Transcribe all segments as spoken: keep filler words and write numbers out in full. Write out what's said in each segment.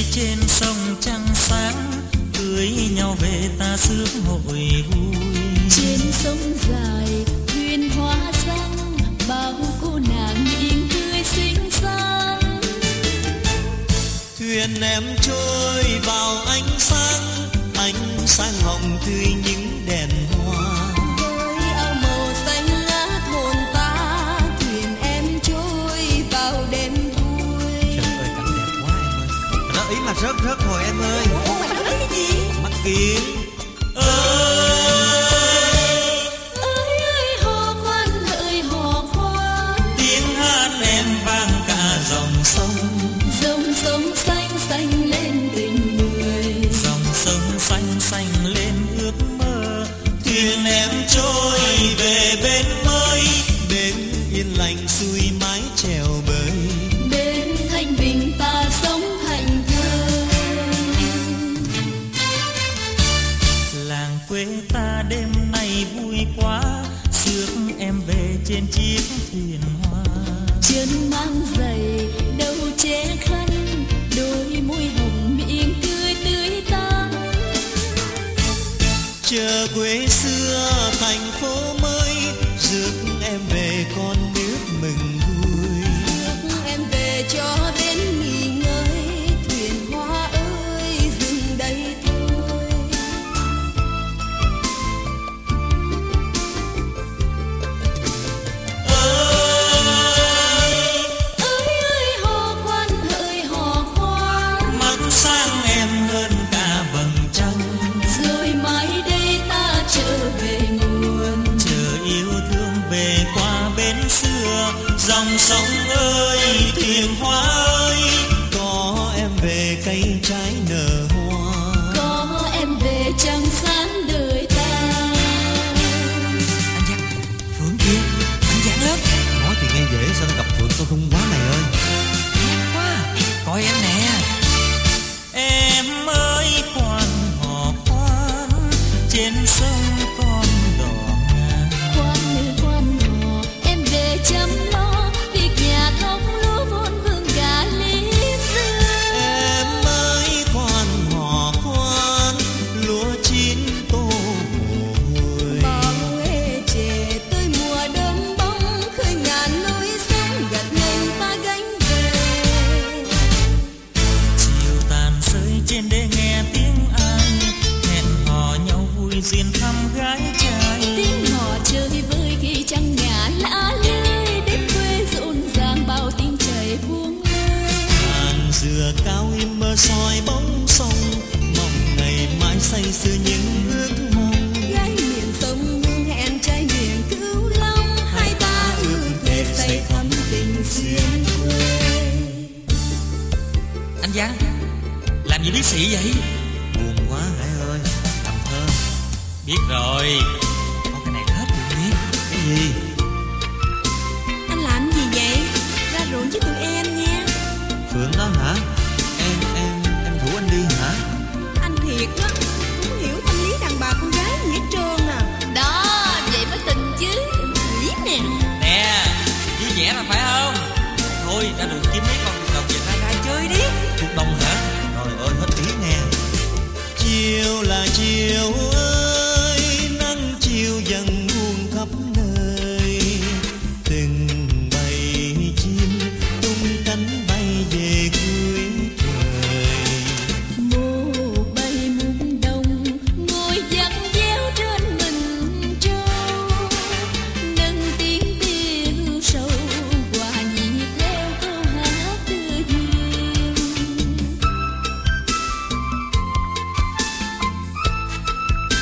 trên sông trăng sáng, cưới nhau về ta rước hội vui. Trên sông dài thuyền hoa răng, bao cô nàng nhìn tươi xinh xắn. Thuyền em trôi vào ánh sáng, ánh sáng hồng tươi những đèn hoa. Với áo màu xanh lá thôn ta, thuyền em trôi vào đêm vui. Trời ơi cảnh đẹp quá em ơi. Nó ý mà rớt rớt rồi em ơi. Ủa mà nó ý cái gì? Mắt kiến Ơi ơi hò khoan ơi hò khoan, tiếng hát em vang cả dòng sông. dòng sông xanh xanh lên tình người, Dòng sông xanh xanh lên ước mơ. Thuyền em trôi về bên mới, bên yên lành xuôi mái chèo bơi. bên thanh bình ta sống thành thơi. làng quê ta đêm nay vui quá, rước em về trên chiếc thuyền hoa. Chân mang giày đầu che khăn, đôi môi hồng miệng cười tươi tắn. Chờ quê xưa thành phố mới, rước em về con nước mừng vui. Rước em về cho đến nghỉ ngơi, thuyền hoa ơi dừng đây thôi. Ơi ơi hò khoan ơi hò khoan, Mắt sáng em hơn cả vầng trăng, rồi mai đây ta trở về nguồn. chờ yêu thương về qua bến xưa. Dòng sông ơi thuyền hoa ơi, Có em về cây trái nở hoa. Có em về trăng sáng đời ta. anh Giang, Phượng kia, anh Giang lớp. Nói thì nghe dễ, sao nó gặp Phượng tôi không quá mày ơi. Đẹp quá, coi em nè. Em ơi khoan hò khoan, trên sông con đò ngang. Khoan ơi khoan hò, em về chăm lo việc nhà thông lúa vốn vương cả lý xưa. Em ơi khoan hò khoan, lúa chín tô mồ hôi. Bao ê chề tới mùa đông bóng, khơi ngàn lối sáng gặt lên ta gánh về. Chiều tàn rơi trên đê nghe tiếng ai, hẹn hò nhau vui duyên thăm gái trai. Tiếng hò chơi vơi khi trăng ngả lã lơi, đêm quê rộn ràng bao tiếng chảy buông lơi. Hàng dừa cao im mơ soi bóng sông, mong ngày mai say sưa những ước mong. Gái miền sông hương hẹn trai miền Cửu Long, hai ta ước thề say thắm tình xuyên quê. Anh Giang, làm gì biết sĩ vậy? Buồn quá Hải ơi, làm thơ. Biết rồi, có cái này hết rồi biết. Cái gì? Anh làm gì vậy? Ra ruộng với tụi em nha. Phượng đó hả? Em, em, em rủ anh đi hả? Anh thiệt đó, cũng hiểu tâm lý đàn bà con gái gì hết trơn à. Đó, vậy mới tình chứ. Nghĩ nè. Nè, vui vẻ mà phải không? Thôi, đã được kiếm mấy con đồng về ra ra chơi đi. Cuộc đông hả? Trời ơi, hết ý nghe. Chiều là chiều ơi, nắng chiều dần buông khắp nơi. Từng bầy chim tung cánh bay về cuối trời. Mô bay muôn đông, ngồi dắt déo trên mình trâu. Nâng tiếng tiêu sâu, hòa nhịp theo câu hát đưa duyên.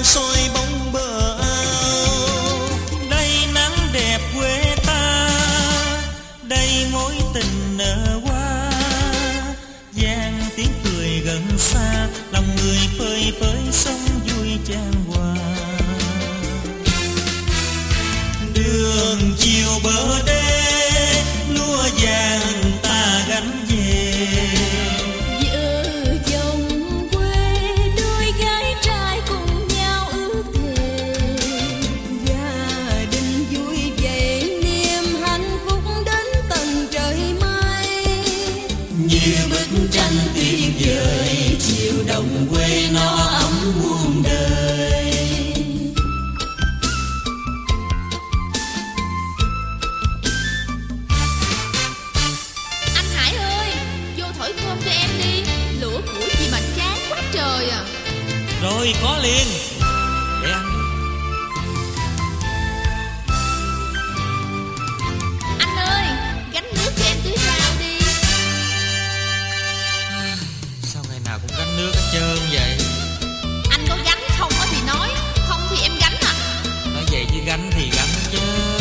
trăng soi bóng bờ ao. Đây nắng đẹp quê ta, đây mối tình nở hoa, vang tiếng cười gần xa, lòng người phơi phới sống vui chan hòa. Đường chiều bờ đê, lúa vàng ta gánh về. Vợ chồng quê, đôi gái trai cùng nhau ước thề, gia đình vui vậy niềm hạnh phúc đến tận trời mây. Như bức tranh tuyệt vời, chiều đồng quê nó ấm muôn đời. Anh Hải ơi, vô thổi cơm cho em đi, lửa củi gì mà chán quá trời à. Rồi có liền. Để anh. Anh ơi, gánh nước cho em tưới rau đi. Sao ngày nào cũng gánh nước hết trơn vậy? Anh có gánh không có thì nói, không thì em gánh à. Nói vậy chứ gánh thì gánh chứ.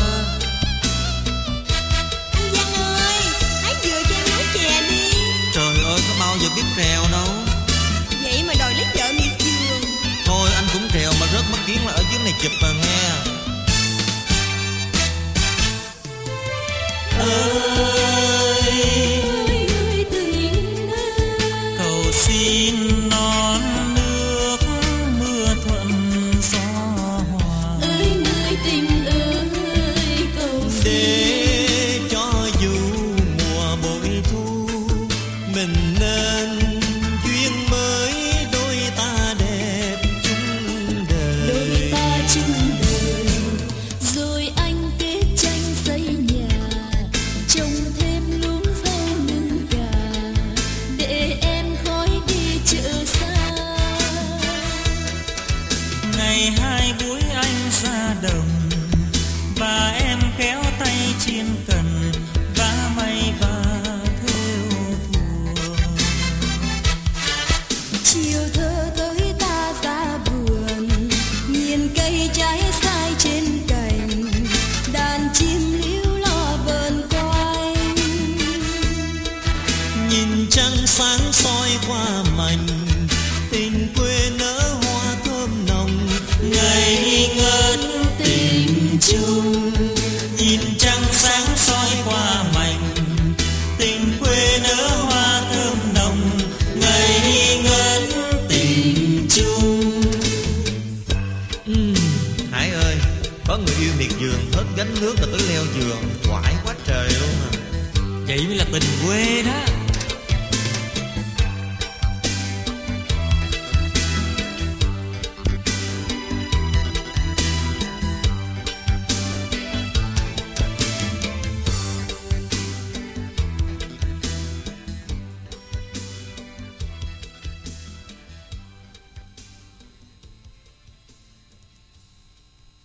Anh Giang ơi, hái dừa cho em nấu chè đi. Trời ơi, có bao giờ biết trèo đâu. Vậy mà đòi lấy vợ miệt vườn. Thôi anh cũng trèo mà rớt mất kiến là ở dưới này chụp mà nghe. Ơi ơi tình ơi, Cầu xin non nước mưa thuận gió hòa. ơi người tình ơi, cầu xin Để cho dù mùa bội thu, mình nên duyên mới, đôi ta đẹp chung đời. đôi ta chung đời. Rồi anh kết tranh xây nhà, trồng thêm luống rau nương gà, để em khỏi đi chợ xa. Ngày hai buổi anh ra đồng, và em kéo tay chiên cần, vá may và thêu thùa. Chiều thơ tới ta ra vườn, nhìn cây trái sai trên cành, đàn chim líu lo vờn quanh. Nhìn trăng sáng soi qua mảnh